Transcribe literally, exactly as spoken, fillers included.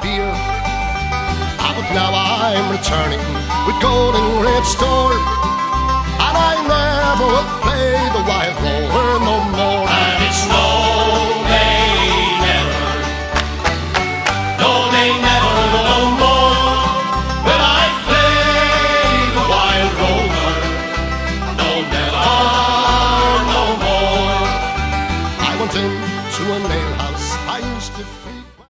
dear. Ah, but now I'm returning with gold and red store, and I never will play